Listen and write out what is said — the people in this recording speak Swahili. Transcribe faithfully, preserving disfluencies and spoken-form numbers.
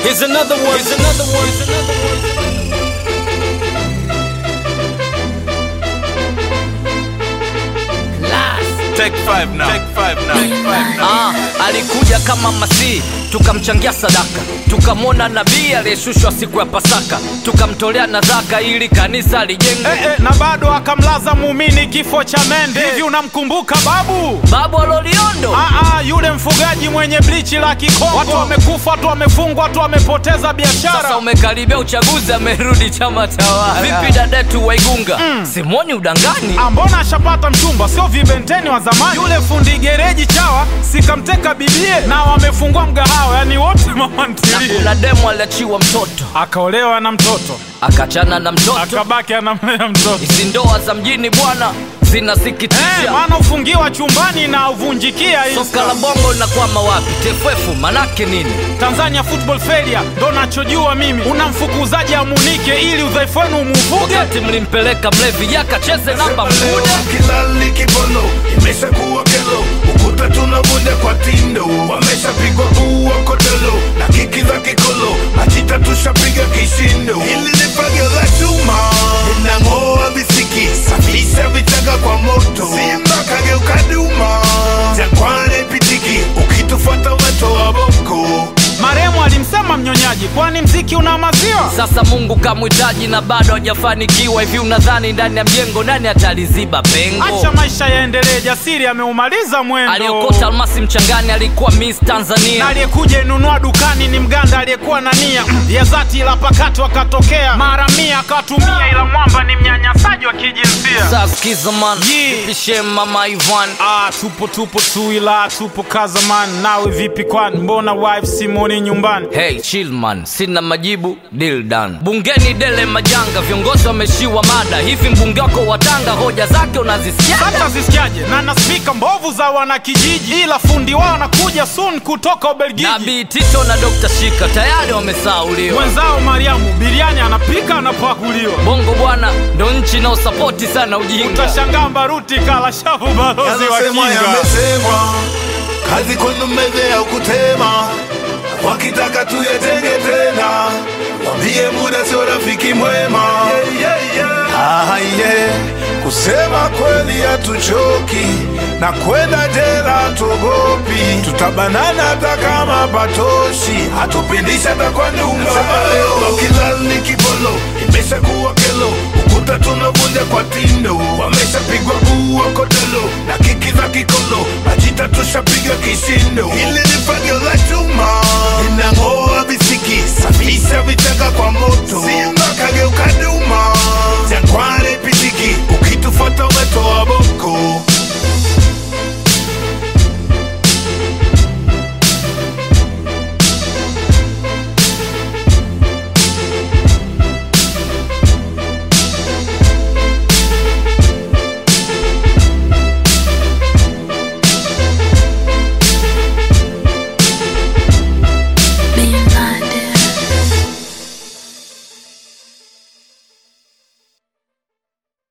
Here's another one. Here's another one. Here's another one. Take five now. Take five now. Take five now. Ah, alikuja kama masihi, tukamchangia sadaka. Tukamwona nabii aliyeshushwa siku ya Pasaka, tukamtolea nadhaka ili kanisa lijengwe. Eh, eh, na bado akamlaza muumini kifo cha mende. Hivi unamkumbuka babu? Babu Loliondo? Ah ah, yule mfugaji mwenye blichi la Kikongo. Watu wamekufa, watu wamefungwa, watu wamepoteza biashara. Sasa umekaribia uchaguzi, amerudi chama tawala. Vipi dadetu Waigunga? Mm. Simoni udangani? Ambona ashapata mchumba, sio vibenteni wa zamani. Yule fundi gereji chawa, sikamteka bibie na wamefungua mgahawa, yani wote mama ntilie. Kuna demo aliachiwa mtoto, akaolewa na mtoto, akachana na mtoto, akabaki anamlea mtoto. Hizi ndoa za mjini bwana zinasikitisha. Eh, maana ufungiwa chumbani na uvunjikia hizo. Soka la bongo linakwama wapi? T F F manake nini? Tanzania football failure, ndo nachojua mimi. Unamfukuzaji amunike ili udhaifu wenu umuvuge. Wakati mlimpeleka mlevi yakacheze namba mkude. Kilali kibono, imesha kuwa kelo. Ukuta tunavunja kwa tindo. Wamesha pigwa uwa kodelo. Na kiki za kikolo, majita tushapiga kishindo. Hili ni fagio la chuma, ninangoa visiki, safisha vichaka kwa moto. Simba kageuka duma, Jangwani pitiki, ukitufuata weto wa boko. Maremu alimsema mnyonyaji, kwani mziki una maziwa? Sasa Mungu kamuhitaji na bado hajafanikiwa. Hivi unadhani ndani ya mjengo nani ataliziba pengo? Acha maisha yaendelee, jasiri ameumaliza mwendo. Aliokota almasi mchangani alikuwa Miss Tanzania. Na aliyekuja inunua dukani ni mganda aliyekuwa na nia ya zati, ila pakati wakatokea mara mia akatumia, ila mwamba ni mnyanyasaji wa kijinsia. Sasa sikiza man, pishe mama Ivan. Ah, tupo tupo tu ila tupo kaza man. Nawe vipi kwani, mbona wife Simoni nyumbani? Hey chill man, sina majibu, deal done. Bungeni dele majanga, viongozi wameshiwa mada. Hivi mbunge wako wa Tanga hoja zake unazisikia? Hata zisikiaje? Na na speaker mbovu za wana kijiji, ila fundi wao anakuja soon kutoka Ubelgiji. Nabii Tito na Doctor Shika tayari wamesauliwa. Mwenzao Mariamu biriani anapika anapakuliwa. Bongo bwana ndo nchi na usapoti sana ujinga. Utashangaa Baruti kala shavu balozi wa kinga. Yamesemwa, kazi kwenu meze ya kutema. Wakitaka tuyatenge tena, wambie muda sio rafiki mwema. yeah, yeah, yeah. Ah, yeah. Kusema kweli hatuchoki, na kwenda jela tuogopi. Tutabanana hata kama patoshi, hatupindisha hata kwa nyumba. Kilali kibolo, imesha kuwa kelo. Ukuta tunavunja kwa tindo. Wamesha pigwa uwa kodelo. Na kiki za kikolo, majita tushapiga kishindo. Hili ni fagio la chuma, ninangoa visiki, safisha vichaka kwa moto. Simba kageuka duma, Jangwani pitiki, ukitufuata weto wa boko.